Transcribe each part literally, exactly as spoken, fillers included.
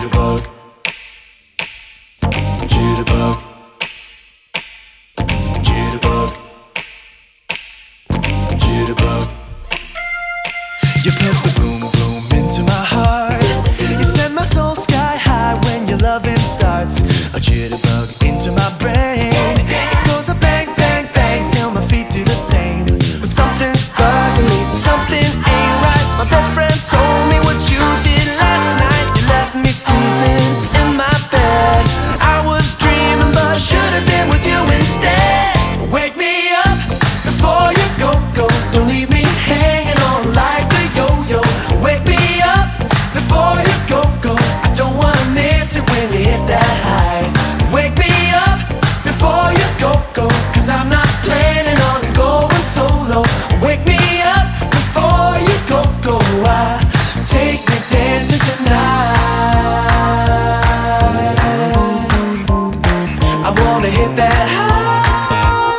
Jitterbug, jitterbug, jitterbug, jitterbug. You put the boom boom into my heart. You send my soul sky high when your loving starts. A jitterbug into my brain. It goes a bang bang bang till my feet do the same. But something's bugging, something ain't right. My best friend told me what you did last night. You left me sleeping in my bed. I was dreaming, but I should have been with you instead. Wake me up before you go, go. Don't leave me hanging on like a yo-yo. Wake me up before you go, go. I don't wanna miss it when you hit that high. Wake me up before you go, go. Cause I'm not planning on going solo. Wake me up before you go, go. I take me dancing tonight. I wanna hit that high.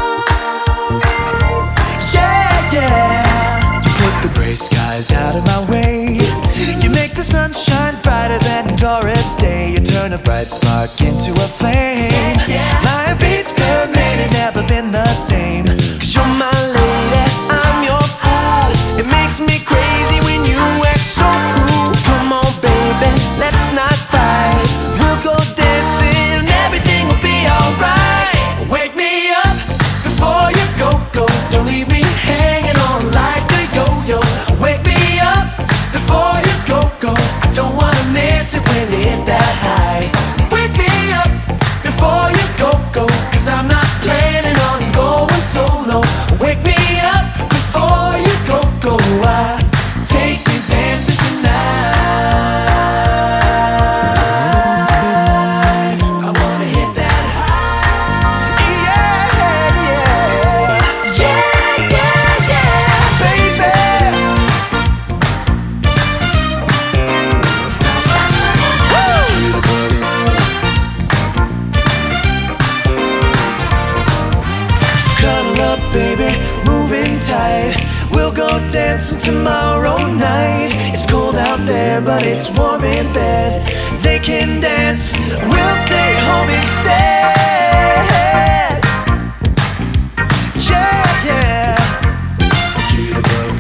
Yeah, yeah. You put the gray skies out of my way. You make the sun shine brighter than Doris Day. You turn a bright spark into a flame. My beats per minute never been the same. Cause you're my lady, I'm your fool. It makes me crazy when you act so cruel. Come on baby, let's not fight. We'll go dancing and everything will be alright. Wake me up before you go, go. Don't leave me hanging on like a yo-yo. Wake me up before you go, go. I don't wanna miss it when you hit that high. Wake me up before you go, go. Cause I'm not planning on going solo. Wake me up before you go, go. I take me dancing tonight. I wanna hit that high. Yeah, yeah, yeah, yeah, yeah, baby. Cuddle up, baby, moving tight. We'll go dancing tomorrow night. It's cold out there, but it's warm in bed. They can dance, we'll stay home instead. Yeah, yeah. Jitterbug.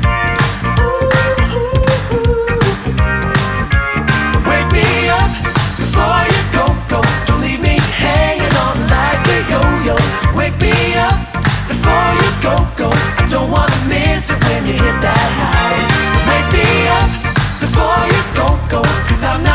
Wake me up before you go, go. Don't leave me hanging on like a yo-yo. Wake me up before you go, go. I don't wanna miss it when you hit that high. Wake me up before you go, go. Cause I'm not